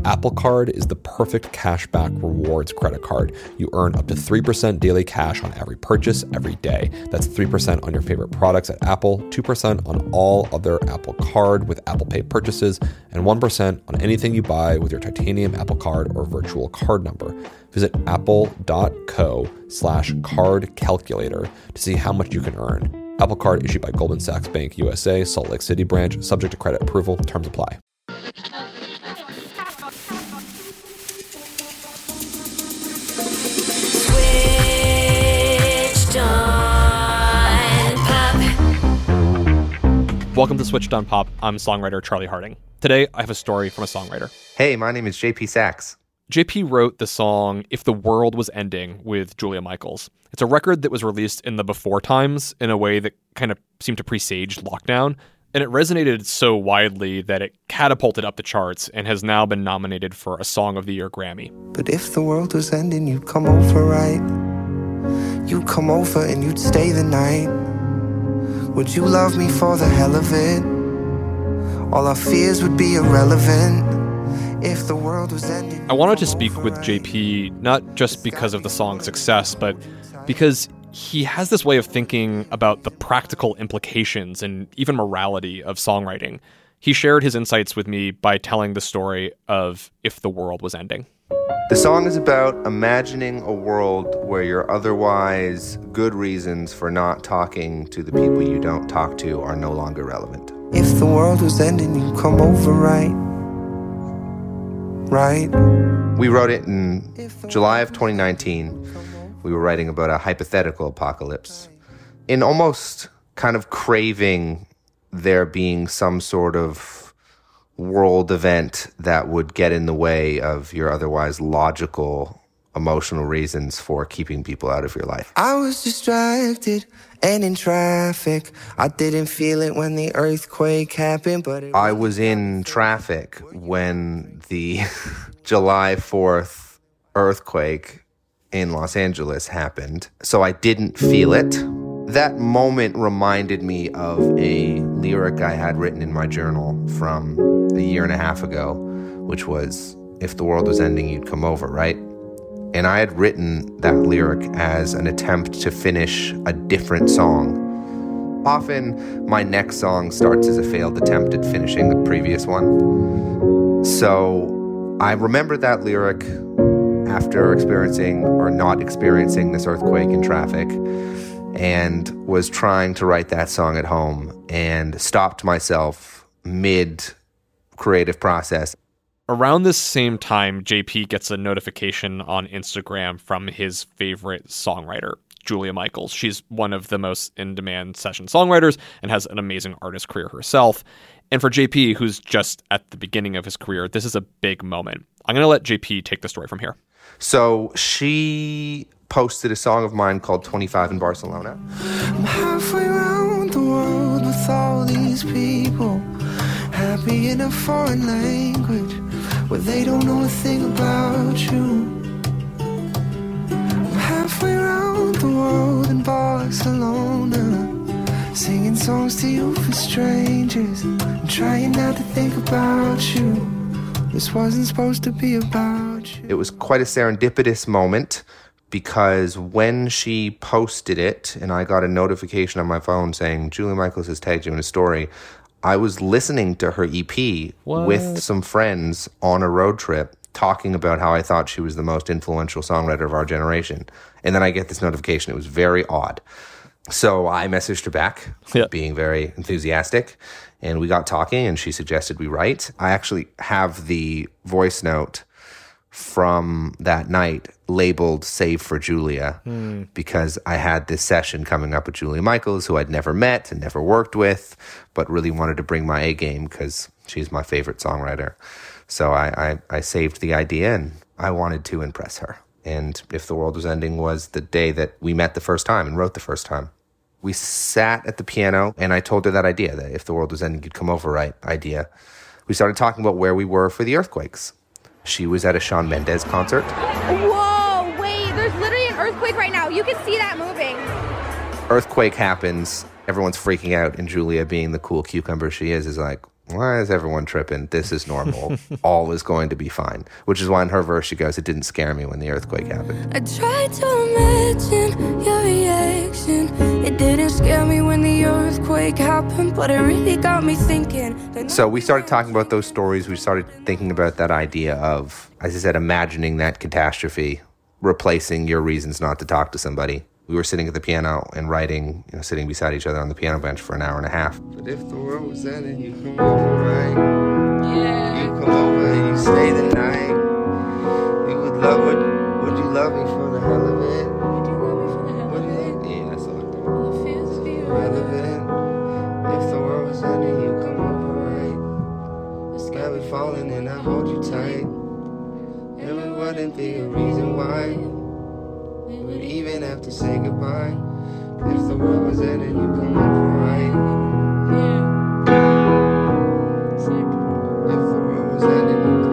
Apple Card is the perfect cashback rewards credit card. You earn up to 3% daily cash on every purchase every day. That's 3% on your favorite products at Apple, 2% on all other Apple Card with Apple Pay purchases, and 1% on anything you buy with your titanium Apple Card or virtual card number. Visit apple.co/card calculator to see how much you can earn. Apple Card issued by Goldman Sachs Bank USA, Salt Lake City branch, subject to credit approval. Terms apply. Welcome to Switched on Pop. I'm songwriter Charlie Harding. Today, I have a story from a songwriter. Hey, my name is JP Sachs. JP wrote the song If the World Was Ending with Julia Michaels. It's a record that was released in the before times in a way that kind of seemed to presage lockdown, and it resonated so widely that it catapulted up the charts and has now been nominated for a Song of the Year Grammy. But if the world was ending, you'd come over, right? You'd come over and you'd stay the night. Would you love me for the hell of it? All our fears would be irrelevant. If the world was ending, I wanted to speak with JP not just because of the song's success, but because he has this way of thinking about the practical implications and even morality of songwriting. He shared his insights with me by telling the story of If the World Was Ending. The song is about imagining a world where your otherwise good reasons for not talking to the people you don't talk to are no longer relevant. if the world was ending, you'd come over, right? Right? We wrote it in July of 2019. We were writing about a hypothetical apocalypse. In almost kind of craving there being some sort of world event that would get in the way of your otherwise logical, emotional reasons for keeping people out of your life. I was distracted and in traffic. I didn't feel it when the earthquake happened, but I was in traffic when the July 4th earthquake in Los Angeles happened, so I didn't feel it. That moment reminded me of a lyric I had written in my journal from a year and a half ago, which was, if the world was ending, you'd come over, right? And I had written that lyric as an attempt to finish a different song. Often, my next song starts as a failed attempt at finishing the previous one. So I remembered that lyric after experiencing or not experiencing this earthquake in traffic, and was trying to write that song at home and stopped myself mid-creative process. Around this same time, JP gets a notification on Instagram from his favorite songwriter, Julia Michaels. She's one of the most in-demand session songwriters and has an amazing artist career herself. And for JP, who's just at the beginning of his career, this is a big moment. I'm going to let JP take the story from here. So she posted a song of mine called 25 in Barcelona. I'm halfway around the world with all these people, happy in a foreign language where they don't know a thing about you. I'm halfway around the world in Barcelona, singing songs to you for strangers, and trying not to think about you. This wasn't supposed to be about you. It was quite a serendipitous moment, because when she posted it and I got a notification on my phone saying Julia Michaels has tagged you in a story, I was listening to her EP with some friends on a road trip, talking about how I thought she was the most influential songwriter of our generation. And then I get this notification. It was very odd. So I messaged her back, being very enthusiastic, and we got talking, and she suggested we write. I actually have the voice note from that night labeled Save for Julia, because I had this session coming up with Julia Michaels, who I'd never met and never worked with, but really wanted to bring my A game because she's my favorite songwriter. So I saved the idea, and I wanted to impress her. And If the World Was Ending was the day that we met the first time and wrote the first time. We sat at the piano, and I told her that idea, that if the world was ending, you'd come over, right? Idea. We started talking about where we were for the earthquakes. She was at a Shawn Mendes concert. Whoa, wait, there's literally an earthquake right now. You can see that moving. Earthquake happens. Everyone's freaking out, and Julia, being the cool cucumber she is like, Why is everyone tripping? This is normal. All is going to be fine. Which is why in her verse she goes, it didn't scare me when the earthquake happened. I tried to imagine your reaction. It didn't scare me when the earthquake happened, but it really got me thinking. So we started talking about those stories. We started thinking about that idea of, as I said, imagining that catastrophe, replacing your reasons not to talk to somebody. We were sitting at the piano and writing, sitting beside each other on the piano bench for an hour and a half. But if the world was ending, you come over, right? Yeah. You come over and you stay the night. You would you love me for the hell of it? Would you love me for the hell of it? Yeah, that's all I thought. All the fears be Irrelevant. If the world was ending, you come over, right? The sky be falling and I hold you tight. There wouldn't be a reason why. We would even have to say goodbye. If the world was ending, you come over, right? Yeah. Exactly. If the world was ending, you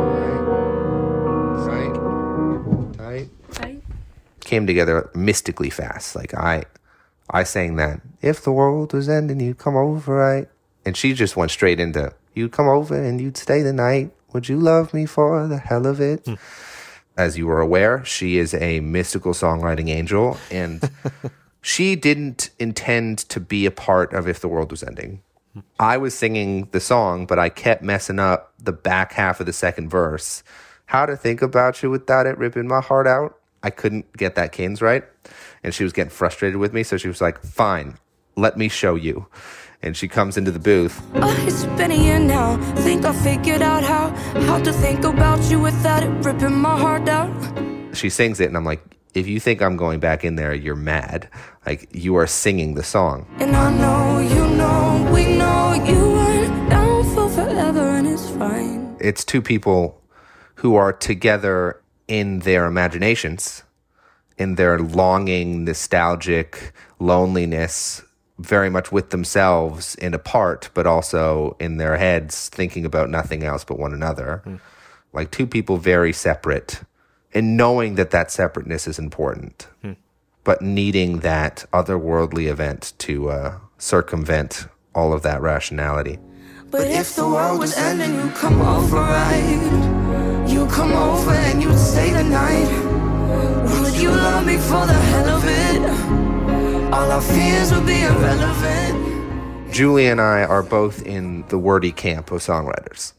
come over, right? Tight. Came together mystically fast. Like I sang that. If the world was ending, you'd come over, right? And she just went straight into, you'd come over and you'd stay the night. Would you love me for the hell of it? As you were aware, she is a mystical songwriting angel, and she didn't intend to be a part of If the World Was Ending. I was singing the song, but I kept messing up the back half of the second verse. How to think about you without it ripping my heart out. I couldn't get that cadence right, and she was getting frustrated with me, so she was like, fine, let me show you. And she comes into the booth. Oh, it's been a year now. Think I figured out how to think about you without it ripping my heart out. She sings it, and I'm like, if you think I'm going back in there, you're mad. Like, you are singing the song. And I know, we know you weren't down for forever, and it's fine. It's two people who are together in their imaginations, in their longing, nostalgic loneliness, very much with themselves and apart, but also in their heads thinking about nothing else but one another. Like two people very separate, and knowing that separateness is important, but needing that otherworldly event to circumvent all of that rationality. But if the world was ending, you come over, right? You come over and you'd stay the night. Would you love me for the hell of it? All our fears would be irrelevant. Julie and I are both in the wordy camp of songwriters.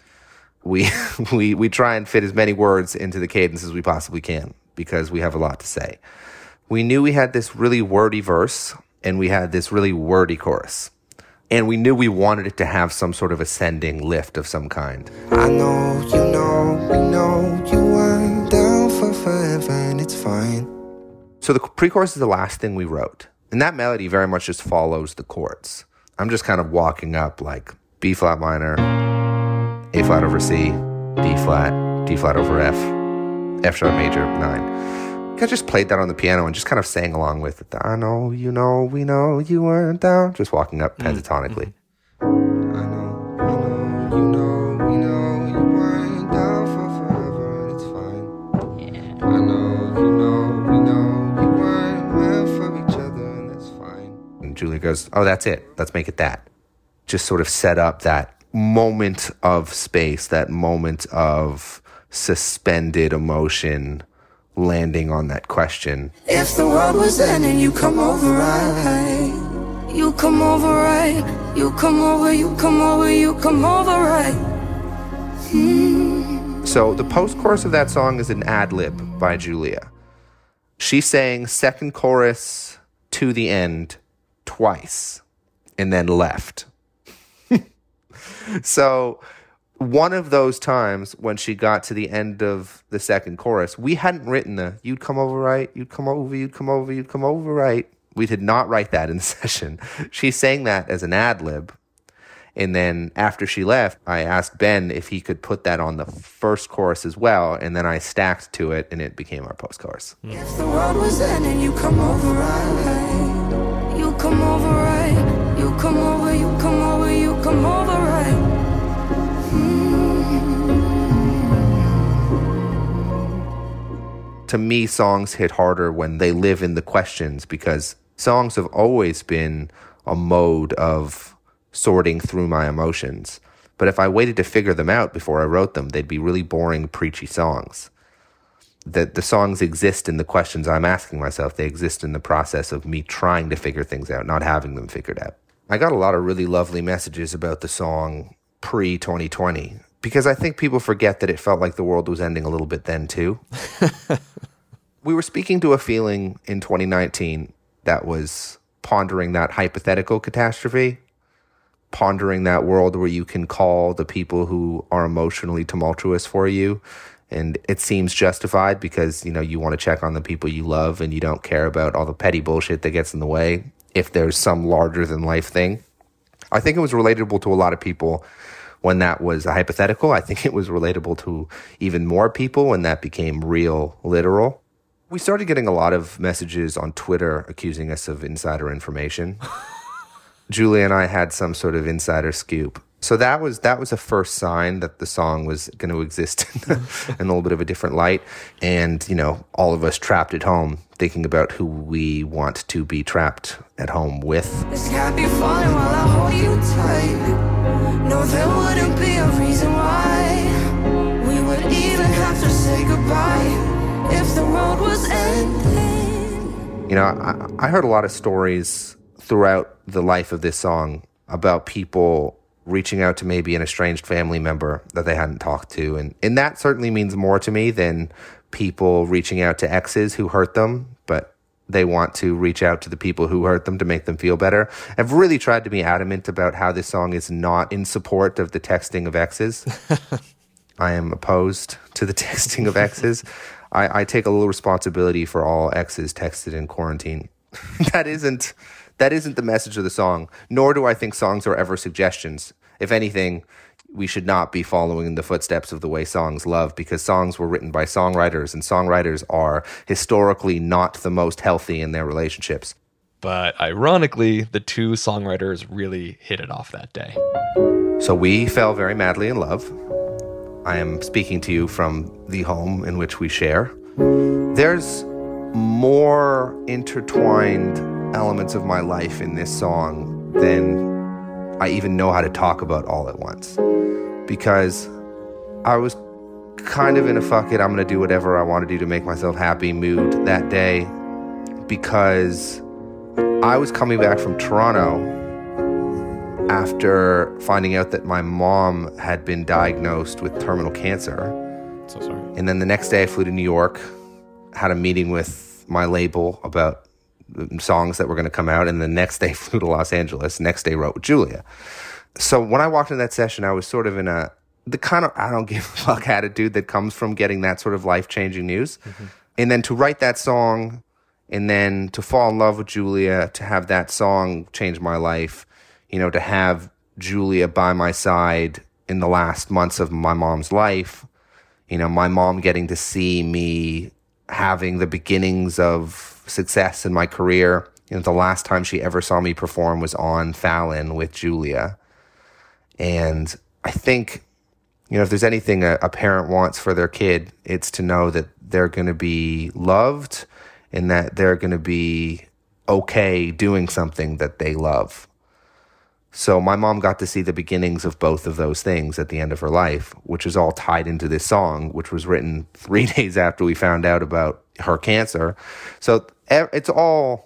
We try and fit as many words into the cadence as we possibly can because we have a lot to say. We knew we had this really wordy verse and we had this really wordy chorus. And we knew we wanted it to have some sort of ascending lift of some kind. I know, we know you weren't down for forever, and it's fine. So the pre-chorus is the last thing we wrote. And that melody very much just follows the chords. I'm just kind of walking up like B flat minor, A flat over C, D flat over F, F sharp major 9. I just played that on the piano and just kind of sang along with it. I know, we know you weren't down. Just walking up pentatonically. I know, we know you weren't down for forever, and it's fine. Yeah. I know, we know you weren't meant for each other, and that's fine. And Julia goes, oh, that's it. Let's make it that. Just sort of set up that moment of space, that moment of suspended emotion, landing on that question. If the world was ending, you come over, right? You come over, right? You come over, you come over, you come over, right? So the post-chorus of that song is an ad-lib by Julia. She sang second chorus to the end twice and then left. So one of those times when she got to the end of the second chorus, we hadn't written the you'd come over, right? You'd come over, you'd come over, you'd come over, right? We did not write that in the session. She sang that as an ad-lib. And then after she left, I asked Ben if he could put that on the first chorus as well. And then I stacked to it and it became our post-chorus. If the world was ending, you come over, right? You come over, right? You come over, you come over, you come over, right? To me, songs hit harder when they live in the questions because songs have always been a mode of sorting through my emotions. But if I waited to figure them out before I wrote them, they'd be really boring, preachy songs. That the songs exist in the questions I'm asking myself. They exist in the process of me trying to figure things out, not having them figured out. I got a lot of really lovely messages about the song pre-2020, because I think people forget that it felt like the world was ending a little bit then too. We were speaking to a feeling in 2019 that was pondering that hypothetical catastrophe, pondering that world where you can call the people who are emotionally tumultuous for you, and it seems justified because, you know, you want to check on the people you love and you don't care about all the petty bullshit that gets in the way if there's some larger than life thing. I think it was relatable to a lot of people when that was a hypothetical. I think it was relatable to even more people when that became real, literal. We started getting a lot of messages on Twitter accusing us of insider information. Julia and I had some sort of insider scoop. So that was a first sign that the song was going to exist in a little bit of a different light. And, you know, all of us trapped at home thinking about who we want to be trapped at home with. This can't be falling while I hold you tight. No, there wouldn't be a reason why we would even have to say goodbye if the world was ending. You know, I heard a lot of stories throughout the life of this song about people reaching out to maybe an estranged family member that they hadn't talked to. And that certainly means more to me than people reaching out to exes who hurt them, but they want to reach out to the people who hurt them to make them feel better. I've really tried to be adamant about how this song is not in support of the texting of exes. I am opposed to the texting of exes. I take a little responsibility for all exes texted in quarantine. That isn't the message of the song, nor do I think songs are ever suggestions. If anything, we should not be following in the footsteps of the way songs love, because songs were written by songwriters, and songwriters are historically not the most healthy in their relationships. But ironically, the two songwriters really hit it off that day. So we fell very madly in love. I am speaking to you from the home in which we share. There's more intertwined elements of my life in this song than I even know how to talk about all at once, because I was kind of in a fuck it, I'm going to do whatever I want to do to make myself happy mood that day, because I was coming back from Toronto after finding out that my mom had been diagnosed with terminal cancer. So sorry. And then the next day I flew to New York, had a meeting with my label about songs that were going to come out, and the next day flew to Los Angeles. Next day wrote with Julia. So when I walked into that session, I was sort of in the kind of I don't give a fuck attitude that comes from getting that sort of life-changing news. Mm-hmm. And then to write that song, and then to fall in love with Julia, to have that song change my life, you know, to have Julia by my side in the last months of my mom's life, you know, my mom getting to see me having the beginnings of success in my career. You know, the last time she ever saw me perform was on Fallon with Julia. And I think, you know, if there's anything a parent wants for their kid, it's to know that they're going to be loved and that they're going to be okay doing something that they love. So my mom got to see the beginnings of both of those things at the end of her life, which is all tied into this song, which was written 3 days after we found out about her cancer. So it's all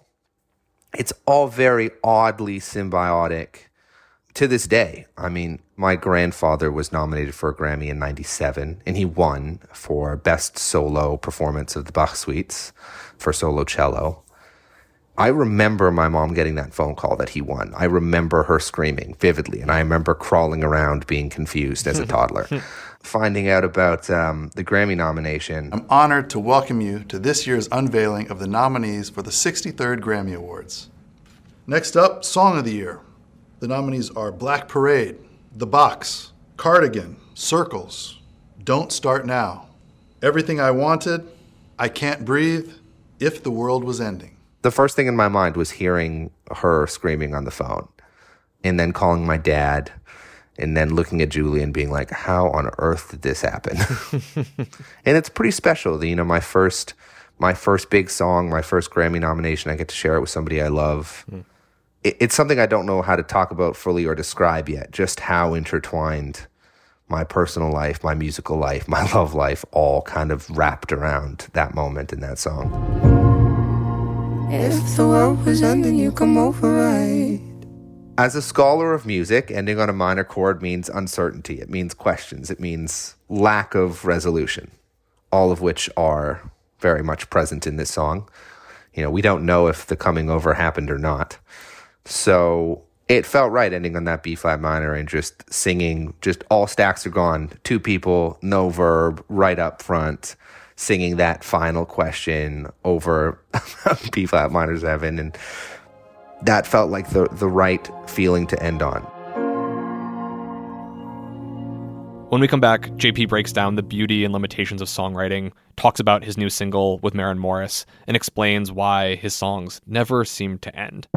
very oddly symbiotic to this day. I mean, my grandfather was nominated for a Grammy in 97, and he won for Best Solo Performance of the Bach Suites for solo cello. I remember my mom getting that phone call that he won. I remember her screaming vividly, and I remember crawling around being confused as a toddler. Finding out about the Grammy nomination. I'm honored to welcome you to this year's unveiling of the nominees for the 63rd Grammy Awards. Next up, Song of the Year. The nominees are Black Parade, The Box, Cardigan, Circles, Don't Start Now, Everything I Wanted, I Can't Breathe, If the World Was Ending. The first thing in my mind was hearing her screaming on the phone, and then calling my dad, and then looking at Julie and being like, how on earth did this happen? And it's pretty special. You know, my first big song, my first Grammy nomination, I get to share it with somebody I love. it's something I don't know how to talk about fully or describe yet, just how intertwined my personal life, my musical life, my love life, all kind of wrapped around that moment in that song. If the world was ending, you come over, right? As a scholar of music, ending on a minor chord means uncertainty. It means questions. It means lack of resolution, all of which are very much present in this song. We don't know if the coming over happened or not. So it felt right ending on that B flat minor and just singing, just all stacks are gone, two people, no verb, right up front, singing that final question over B flat minor 7. And that felt like the right feeling to end on. When we come back, JP breaks down the beauty and limitations of songwriting, talks about his new single with Maren Morris, and explains why his songs never seem to end.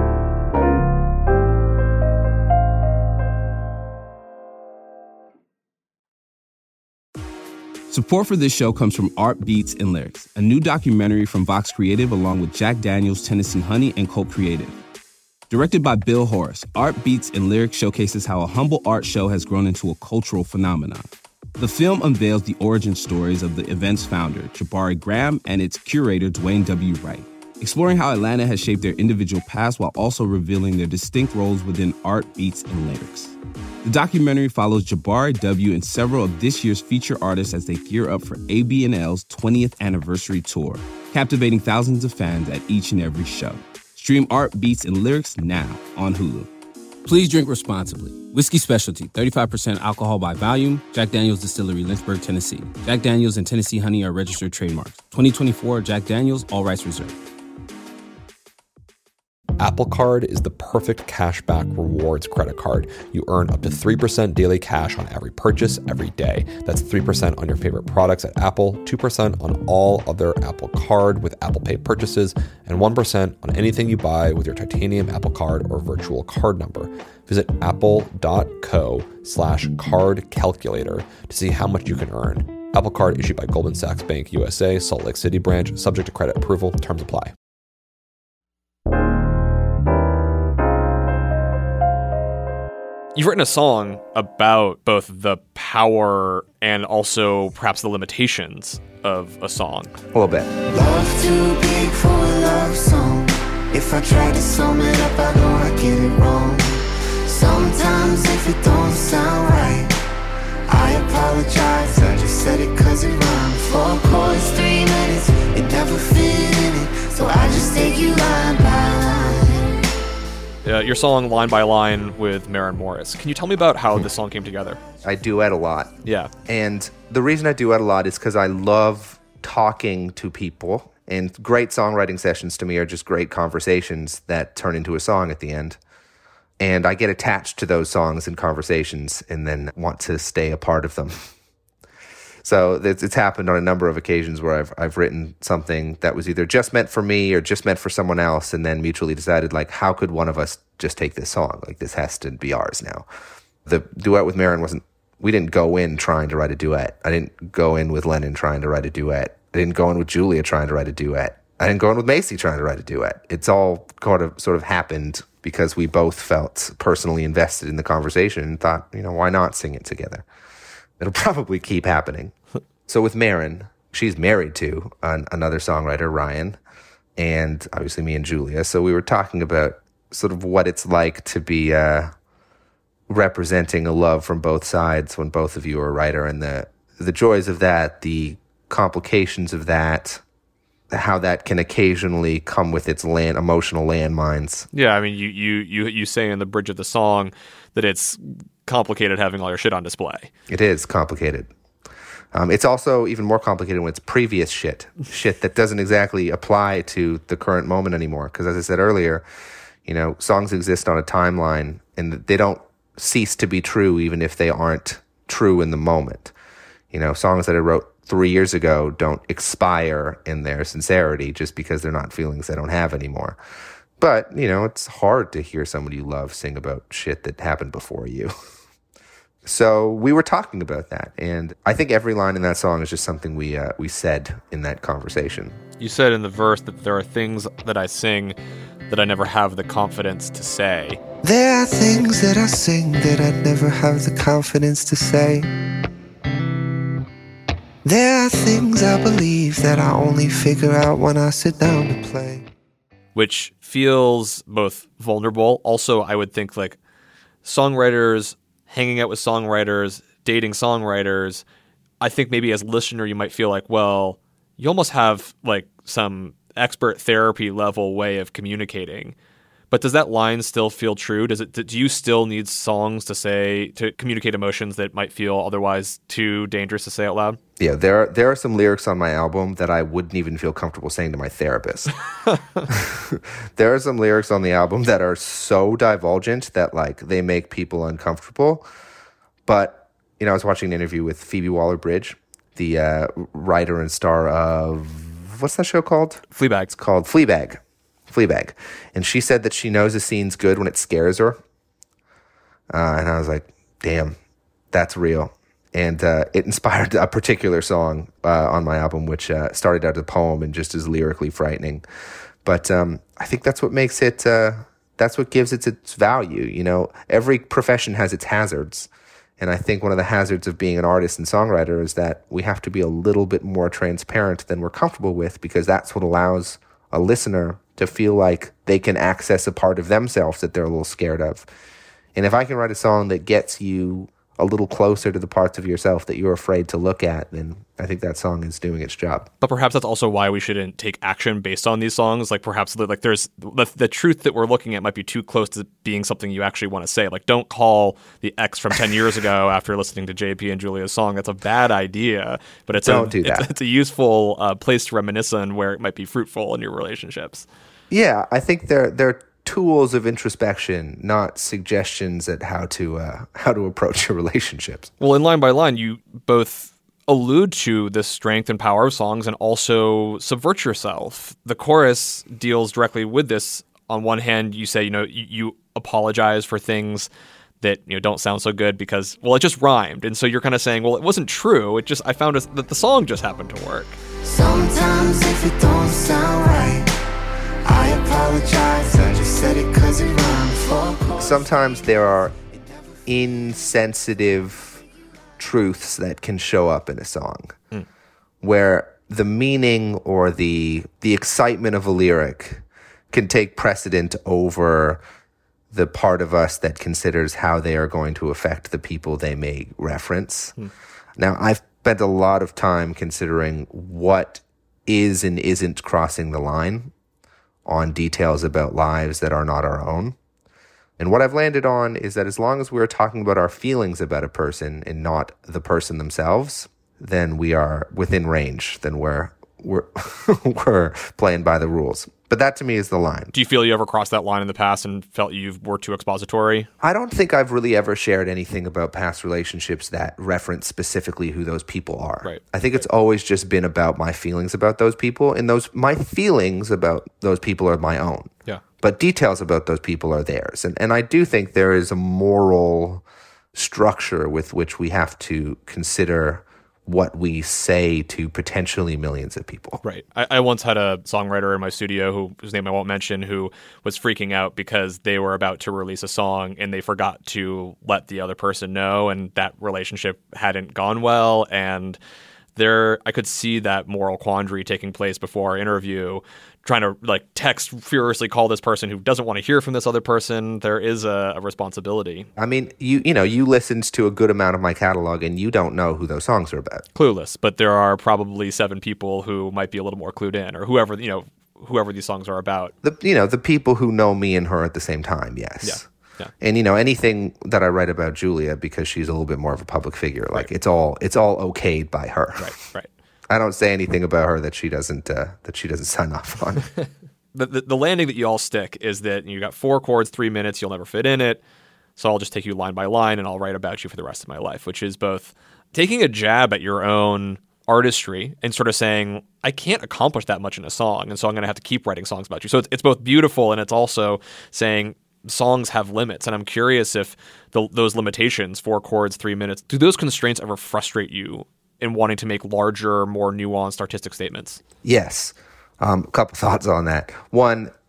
Support for this show comes from Art Beats and Lyrics, a new documentary from Vox Creative along with Jack Daniels, Tennessee Honey, and Colt Creative. Directed by Bill Horace, Art Beats and Lyrics showcases how a humble art show has grown into a cultural phenomenon. The film unveils the origin stories of the event's founder, Jabari Graham, and its curator, Dwayne W. Wright, exploring how Atlanta has shaped their individual past while also revealing their distinct roles within Art Beats and Lyrics. The documentary follows Jabari W. and several of this year's feature artists as they gear up for ABNL's 20th anniversary tour, captivating thousands of fans at each and every show. Stream Art Beats and Lyrics now on Hulu. Please drink responsibly. Whiskey Specialty, 35% alcohol by volume. Jack Daniel's Distillery, Lynchburg, Tennessee. Jack Daniel's and Tennessee Honey are registered trademarks. 2024 Jack Daniel's, all rights reserved. Apple Card is the perfect cashback rewards credit card. You earn up to 3% daily cash on every purchase every day. That's 3% on your favorite products at Apple, 2% on all other Apple Card with Apple Pay purchases, and 1% on anything you buy with your titanium Apple Card or virtual card number. Visit apple.co/card calculator to see how much you can earn. Apple Card issued by Goldman Sachs Bank USA, Salt Lake City branch, subject to credit approval. Terms apply. You've written a song about both the power and also perhaps the limitations of a song. A little bit. Love too big for a love song. If I try to sum it up, I know I get it wrong. Sometimes if it don't sound right, I apologize. I just said it cause it rhymed. 4 chords, 3 minutes, it never fit in it. So I just take you line by line. Your song Line by Line with Maren Morris. Can you tell me about how this song came together? I duet a lot. Yeah. And the reason I duet a lot is because I love talking to people. And great songwriting sessions to me are just great conversations that turn into a song at the end. And I get attached to those songs and conversations and then want to stay a part of them. So it's happened on a number of occasions where I've written something that was either just meant for me or just meant for someone else, and then mutually decided, like, how could one of us just take this song? Like, this has to be ours now. The duet with Maren we didn't go in trying to write a duet. I didn't go in with Lennon trying to write a duet. I didn't go in with Julia trying to write a duet. I didn't go in with Macy trying to write a duet. It's all sort of happened because we both felt personally invested in the conversation and thought, why not sing it together? It'll probably keep happening. So with Maren, she's married to another songwriter, Ryan, and obviously me and Julia. So we were talking about sort of what it's like to be representing a love from both sides when both of you are a writer, and the joys of that, the complications of that, how that can occasionally come with its emotional landmines. Yeah, I mean, you say in the bridge of the song that it's complicated having all your shit on display. It is complicated. It's also even more complicated when it's previous shit that doesn't exactly apply to the current moment anymore. Because as I said earlier, songs exist on a timeline and they don't cease to be true even if they aren't true in the moment. Songs that I wrote 3 years ago don't expire in their sincerity just because they're not feelings I don't have anymore. But, it's hard to hear somebody you love sing about shit that happened before you. So we were talking about that, and I think every line in that song is just something we said in that conversation. You said in the verse that there are things that I sing that I never have the confidence to say. There are things that I sing that I'd never have the confidence to say. There are things I believe that I only figure out when I sit down to play. Which feels both vulnerable. Also, I would think like songwriters, hanging out with songwriters, dating songwriters, I think maybe as a listener you might feel like, well, you almost have like some expert therapy level way of communicating. But does that line still feel true? Do you still need songs to communicate emotions that might feel otherwise too dangerous to say out loud? Yeah, there are some lyrics on my album that I wouldn't even feel comfortable saying to my therapist. There are some lyrics on the album that are so divulgent that like they make people uncomfortable. But, I was watching an interview with Phoebe Waller-Bridge, the writer and star of, what's that show called? Fleabag. It's called Fleabag. And she said that she knows a scene's good when it scares her. And I was like, damn, that's real. And it inspired a particular song on my album, which started out as a poem and just is lyrically frightening. But I think that's what makes it, that's what gives it its value. Every profession has its hazards. And I think one of the hazards of being an artist and songwriter is that we have to be a little bit more transparent than we're comfortable with, because that's what allows a listener to feel like they can access a part of themselves that they're a little scared of. And if I can write a song that gets you a little closer to the parts of yourself that you're afraid to look at, then I think that song is doing its job. But perhaps that's also why we shouldn't take action based on these songs. Like perhaps like there's the truth that we're looking at might be too close to being something you actually want to say. Like don't call the ex from 10 years ago after listening to JP and Julia's song. That's a bad idea. But it's a useful place to reminisce on where it might be fruitful in your relationships. Yeah, I think they're tools of introspection, not suggestions at how to approach your relationships. Well, in Line by Line, you both allude to the strength and power of songs and also subvert yourself. The chorus deals directly with this. On one hand, you say, you apologize for things that don't sound so good because, well, it just rhymed. And so you're kind of saying, well, it wasn't true. I found that the song just happened to work. Sometimes if it don't sound right, I apologize, I just said it 'cause it rhymed. Sometimes there are insensitive truths that can show up in a song where the meaning or the excitement of a lyric can take precedent over the part of us that considers how they are going to affect the people they may reference. Now, I've spent a lot of time considering what is and isn't crossing the line on details about lives that are not our own. And what I've landed on is that as long as we're talking about our feelings about a person and not the person themselves, then we are within range. Then we're playing by the rules. But that to me is the line. Do you feel you ever crossed that line in the past and felt you were too expository? I don't think I've really ever shared anything about past relationships that reference specifically who those people are. Right. I think it's always just been about my feelings about those people, and my feelings about those people are my own. Yeah. But details about those people are theirs. And I do think there is a moral structure with which we have to consider what we say to potentially millions of people. Right. I once had a songwriter in my studio whose name I won't mention, who was freaking out because they were about to release a song and they forgot to let the other person know, and that relationship hadn't gone well. And I could see that moral quandary taking place before our interview, trying to text furiously, call this person who doesn't want to hear from this other person. There is a responsibility. I mean, you listened to a good amount of my catalog and you don't know who those songs are about. Clueless, but there are probably 7 people who might be a little more clued in, or whoever these songs are about. The people who know me and her at the same time, yes. Yeah. Yeah. And anything that I write about Julia, because she's a little bit more of a public figure, it's all okayed by her. Right. I don't say anything about her that she doesn't sign off on. The landing that you all stick is that you got 4 chords, 3 minutes, you'll never fit in it. So I'll just take you line by line and I'll write about you for the rest of my life, which is both taking a jab at your own artistry and sort of saying, I can't accomplish that much in a song, and so I'm going to have to keep writing songs about you. So it's both beautiful and it's also saying songs have limits. And I'm curious if those limitations, 4 chords, 3 minutes, do those constraints ever frustrate you in wanting to make larger, more nuanced artistic statements? Yes. A couple thoughts on that. One,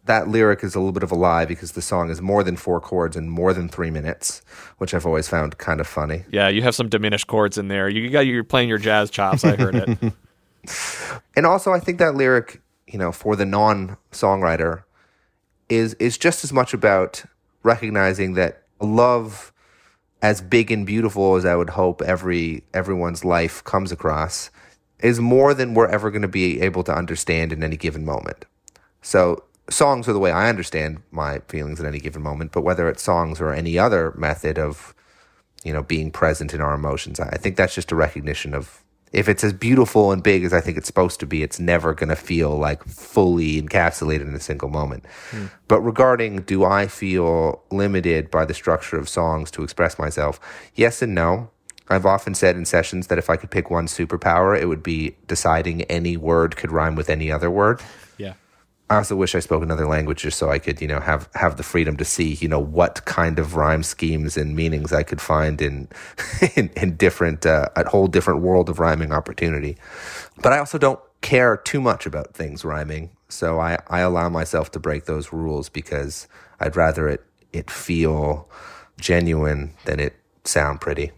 that lyric is a little bit of a lie because the song is more than 4 chords and more than 3 minutes, which I've always found kind of funny. Yeah, you have some diminished chords in there. You're playing your jazz chops. I heard it. And also, I think that lyric, for the non-songwriter, is just as much about recognizing that love, as big and beautiful as I would hope everyone's life comes across, is more than we're ever going to be able to understand in any given moment. So songs are the way I understand my feelings at any given moment, but whether it's songs or any other method of, being present in our emotions, I think that's just a recognition of, if it's as beautiful and big as I think it's supposed to be, it's never going to feel like fully encapsulated in a single moment. But regarding, do I feel limited by the structure of songs to express myself? Yes and no. I've often said in sessions that if I could pick one superpower, it would be deciding any word could rhyme with any other word. Yeah. I also wish I spoke another language just so I could, have the freedom to see, what kind of rhyme schemes and meanings I could find in different, a whole different world of rhyming opportunity. But I also don't care too much about things rhyming, so I allow myself to break those rules because I'd rather it feel genuine than it sound pretty.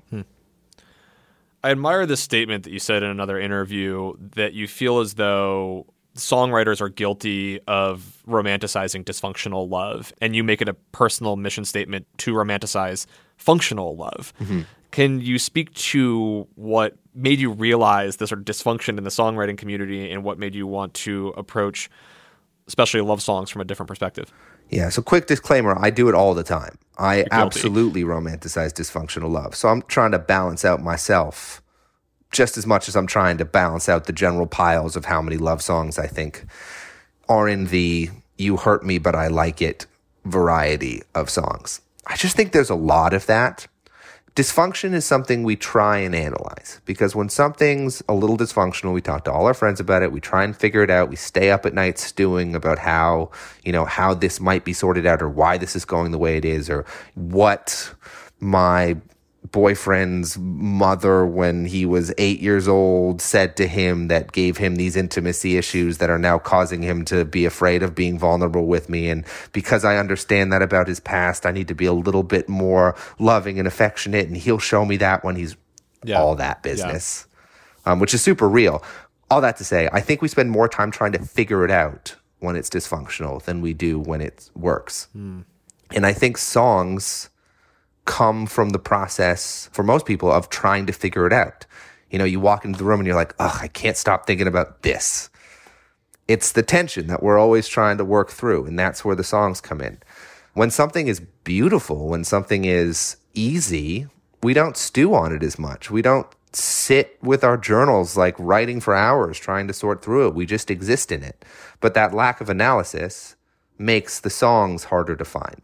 I admire this statement that you said in another interview that you feel as though songwriters are guilty of romanticizing dysfunctional love, and you make it a personal mission statement to romanticize functional love. Mm-hmm. Can you speak to what made you realize the sort of dysfunction in the songwriting community and what made you want to approach especially love songs from a different perspective? Yeah, so quick disclaimer, I do it all the time. I absolutely romanticize dysfunctional love. So I'm trying to balance out myself just as much as I'm trying to balance out the general piles of how many love songs I think are in the "you hurt me but I like it" variety of songs. I just think there's a lot of that. Dysfunction is something we try and analyze because when something's a little dysfunctional, we talk to all our friends about it. We try and figure it out. We stay up at night stewing about how this might be sorted out or why this is going the way it is or what my boyfriend's mother when he was 8 years old said to him that gave him these intimacy issues that are now causing him to be afraid of being vulnerable with me. And because I understand that about his past, I need to be a little bit more loving and affectionate, and he'll show me that when he's all that business, which is super real. All that to say, I think we spend more time trying to figure it out when it's dysfunctional than we do when it works. And I think songs come from the process, for most people, of trying to figure it out. You walk into the room and you're like, I can't stop thinking about this. It's the tension that we're always trying to work through, and that's where the songs come in. When something is beautiful, when something is easy, we don't stew on it as much. We don't sit with our journals like writing for hours trying to sort through it. We just exist in it. But that lack of analysis makes the songs harder to find.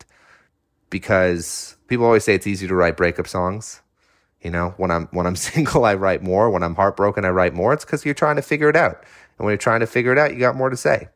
Because people always say it's easy to write breakup songs. When I'm single, I write more. When I'm heartbroken, I write more. It's because you're trying to figure it out. And when you're trying to figure it out, you got more to say.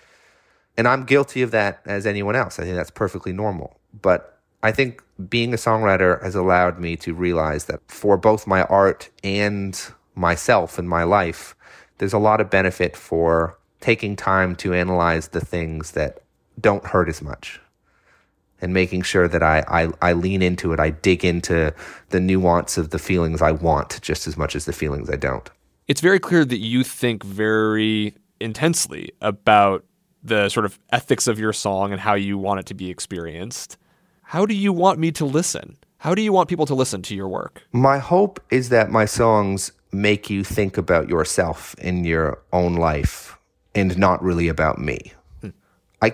And I'm guilty of that as anyone else. I think that's perfectly normal. But I think being a songwriter has allowed me to realize that for both my art and myself and my life, there's a lot of benefit for taking time to analyze the things that don't hurt as much. And making sure that I lean into it, I dig into the nuance of the feelings I want just as much as the feelings I don't. It's very clear that you think very intensely about the sort of ethics of your song and how you want it to be experienced. How do you want me to listen? How do you want people to listen to your work? My hope is that my songs make you think about yourself in your own life and not really about me. I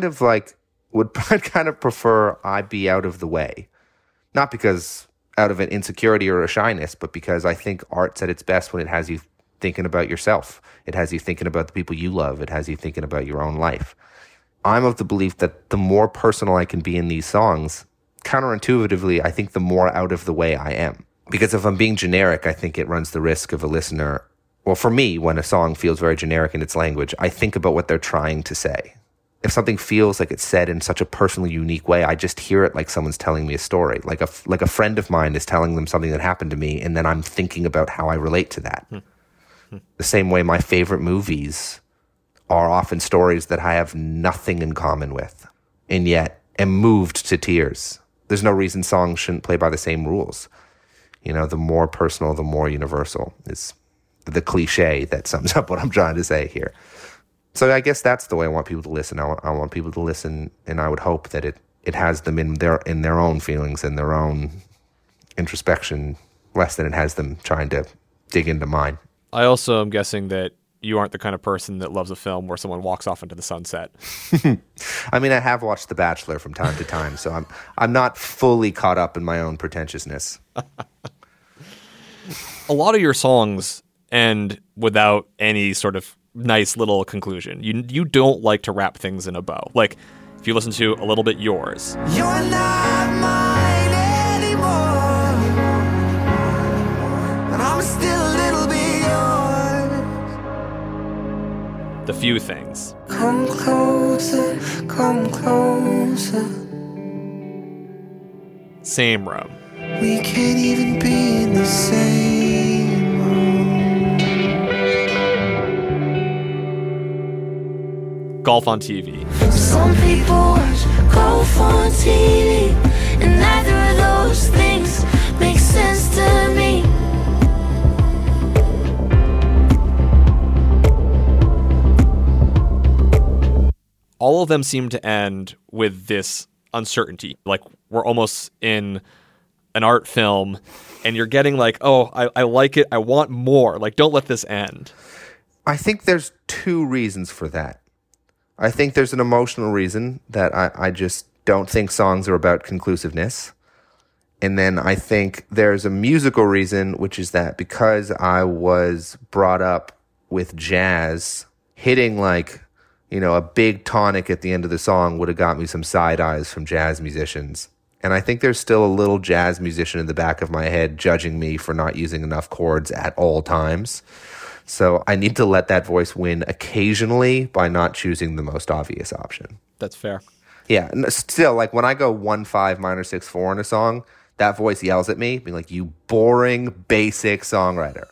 would kind of prefer I be out of the way. Not because out of an insecurity or a shyness, but because I think art's at its best when it has you thinking about yourself. It has you thinking about the people you love. It has you thinking about your own life. I'm of the belief that the more personal I can be in these songs, counterintuitively, I think the more out of the way I am. Because if I'm being generic, I think it runs the risk of a listener. Well, for me, when a song feels very generic in its language, I think about what they're trying to say. If something feels like it's said in such a personally unique way, I just hear it like someone's telling me a story. Like a friend of mine is telling them something that happened to me, and then I'm thinking about how I relate to that. The same way my favorite movies are often stories that I have nothing in common with, and yet am moved to tears. There's no reason songs shouldn't play by the same rules. You know, the more personal, the more universal is the cliche that sums up what I'm trying to say here. So I guess that's the way I want people to listen. I want people to listen, and I would hope that it has them in their own feelings and their own introspection, less than it has them trying to dig into mine. I also am guessing that you aren't the kind of person that loves a film where someone walks off into the sunset. I mean, I have watched The Bachelor from time to time, so I'm not fully caught up in my own pretentiousness. A lot of your songs end without any sort of nice little conclusion. You don't like to wrap things in a bow. Like, if you listen to A Little Bit Yours. You're not mine anymore, and I'm still a little bit yours. The Few Things. Come closer, come closer. Same Room. We can't even be in the same room. Golf on TV. Some people watch golf on TV, and neither of those things make sense to me. All of them seem to end with this uncertainty. Like, we're almost in an art film, and you're getting like, oh, I like it, I want more. Like, don't let this end. I think there's two reasons for that. I think there's an emotional reason that I just don't think songs are about conclusiveness. And then I think there's a musical reason, which is that because I was brought up with jazz, hitting like, you know, a big tonic at the end of the song would have got me some side eyes from jazz musicians. And I think there's still a little jazz musician in the back of my head judging me for not using enough chords at all times. So I need to let that voice win occasionally by not choosing the most obvious option. That's fair. Yeah, still, like when I go 1-5 minor 6-4 in a song, that voice yells at me, being like, "You boring, basic songwriter."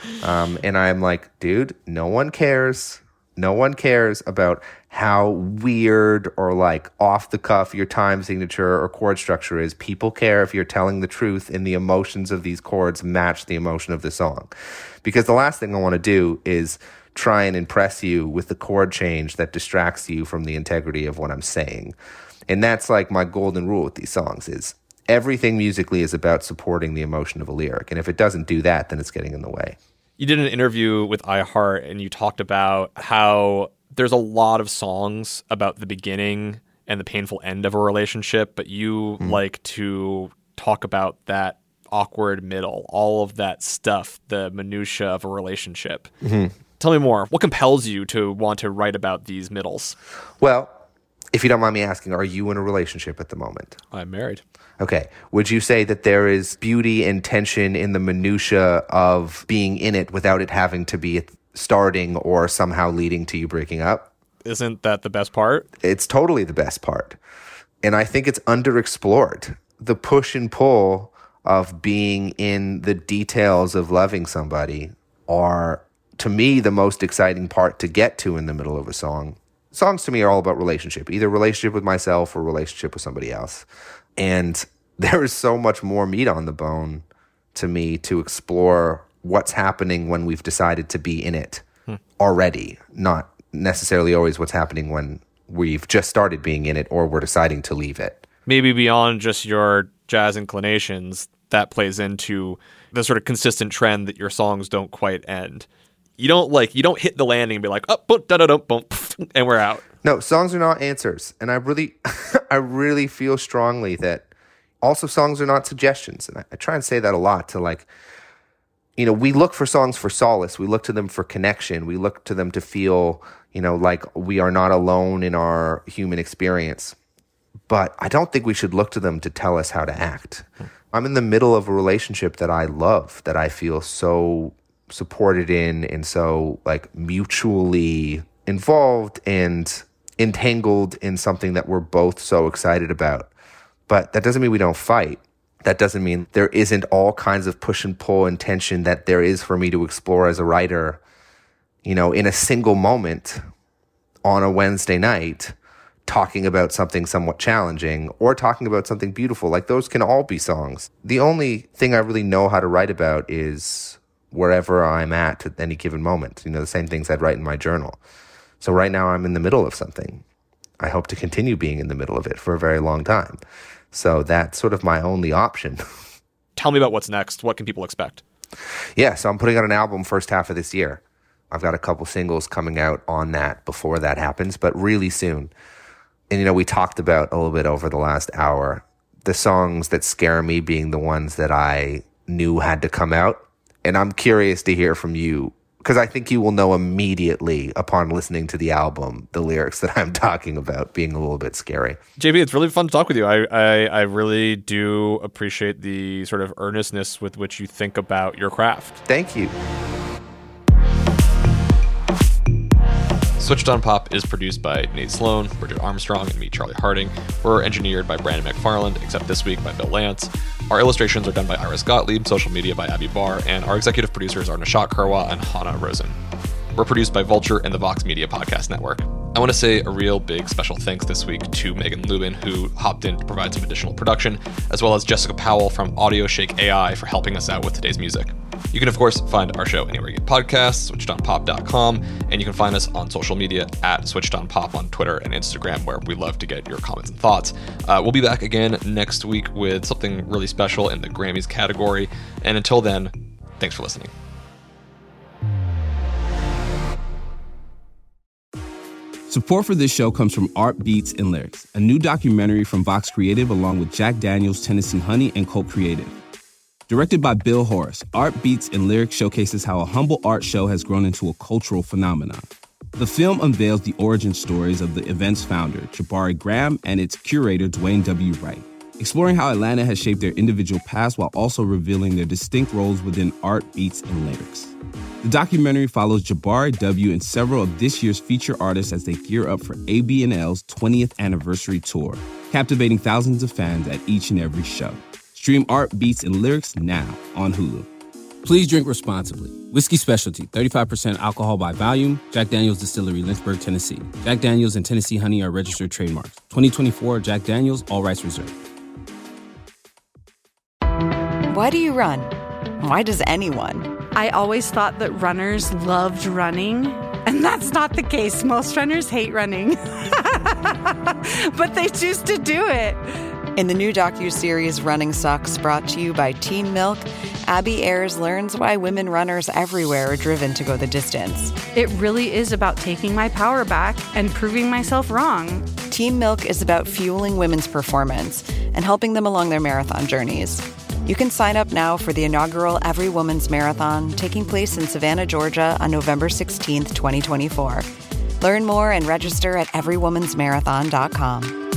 And I'm like, dude, no one cares. No one cares about how weird or like off the cuff your time signature or chord structure is. People care if you're telling the truth and the emotions of these chords match the emotion of the song. Because the last thing I want to do is try and impress you with the chord change that distracts you from the integrity of what I'm saying. And that's like my golden rule with these songs is everything musically is about supporting the emotion of a lyric. And if it doesn't do that, then it's getting in the way. You did an interview with iHeart and you talked about how there's a lot of songs about the beginning and the painful end of a relationship, but you like to talk about that awkward middle, all of that stuff, the minutia of a relationship. Tell me more. What compels you to want to write about these middles? Well, if you don't mind me asking, are you in a relationship at the moment? I'm married. Okay. Would you say that there is beauty and tension in the minutia of being in it without it having to be starting or somehow leading to you breaking up? Isn't that the best part? It's totally the best part. And I think it's underexplored. The push and pull of being in the details of loving somebody are, to me, the most exciting part to get to in the middle of a song. Songs to me are all about relationship, either relationship with myself or relationship with somebody else. And there is so much more meat on the bone to me to explore what's happening when we've decided to be in it already, not necessarily always what's happening when we've just started being in it or we're deciding to leave it. Maybe beyond just your jazz inclinations, that plays into the sort of consistent trend that your songs don't quite end. You don't hit the landing and be like, oh, boom, da-da-dum, boom, and we're out. No, songs are not answers. And I really feel strongly that also songs are not suggestions. And I try and say that a lot to like, you know, we look for songs for solace. We look to them for connection. We look to them to feel, you know, like we are not alone in our human experience. But I don't think we should look to them to tell us how to act. I'm in the middle of a relationship that I love, that I feel so supported in and so like mutually involved and entangled in something that we're both so excited about. But that doesn't mean we don't fight. That doesn't mean there isn't all kinds of push and pull and tension that there is for me to explore as a writer, you know, in a single moment on a Wednesday night talking about something somewhat challenging or talking about something beautiful. Like, those can all be songs. The only thing I really know how to write about is wherever I'm at any given moment. The same things I'd write in my journal. So right now I'm in the middle of something. I hope to continue being in the middle of it for a very long time. So that's sort of my only option. Tell me about what's next. What can people expect? Yeah, so I'm putting out an album first half of this year. I've got a couple singles coming out on that before that happens, but really soon. And, we talked about a little bit over the last hour, the songs that scare me being the ones that I knew had to come out. And I'm curious to hear from you, because I think you will know immediately upon listening to the album the lyrics that I'm talking about being a little bit scary. JP, it's really fun to talk with you. I really do appreciate the sort of earnestness with which you think about your craft. Thank you. Switched on Pop is produced by Nate Sloan, Bridget Armstrong, and me, Charlie Harding. We're engineered by Brandon McFarland, except this week by Bill Lance. Our illustrations are done by Iris Gottlieb, social media by Abby Barr, and our executive producers are Nishat Kurwa and Hannah Rosen. We're produced by Vulture and the Vox Media Podcast Network. I want to say a real big special thanks this week to Megan Lubin, who hopped in to provide some additional production, as well as Jessica Powell from Audio Shake AI for helping us out with today's music. You can, of course, find our show anywhere you get podcasts, switchedonpop.com, and you can find us on social media at switchedonpop on Twitter and Instagram, where we love to get your comments and thoughts. We'll be back again next week with something really special in the Grammys category. And until then, thanks for listening. Support for this show comes from Art Beats and Lyrics, a new documentary from Vox Creative along with Jack Daniels, Tennessee Honey, and Colt Creative. Directed by Bill Horace, Art Beats and Lyrics showcases how a humble art show has grown into a cultural phenomenon. The film unveils the origin stories of the event's founder, Jabari Graham, and its curator, Dwayne W. Wright, exploring how Atlanta has shaped their individual paths while also revealing their distinct roles within Art Beats and Lyrics. The documentary follows Jabari W. and several of this year's feature artists as they gear up for AB&L's 20th anniversary tour, captivating thousands of fans at each and every show. Stream Art Beats and Lyrics now on Hulu. Please drink responsibly. Whiskey Specialty, 35% alcohol by volume. Jack Daniel's Distillery, Lynchburg, Tennessee. Jack Daniel's and Tennessee Honey are registered trademarks. 2024 Jack Daniel's, all rights reserved. Why do you run? Why does anyone? I always thought that runners loved running, and that's not the case. Most runners hate running, but they choose to do it. In the new docuseries Running Sucks, brought to you by Teen Milk, Abby Ayers learns why women runners everywhere are driven to go the distance. It really is about taking my power back and proving myself wrong. Teen Milk is about fueling women's performance and helping them along their marathon journeys. You can sign up now for the inaugural Every Woman's Marathon taking place in Savannah, Georgia on November 16th, 2024. Learn more and register at everywomansmarathon.com.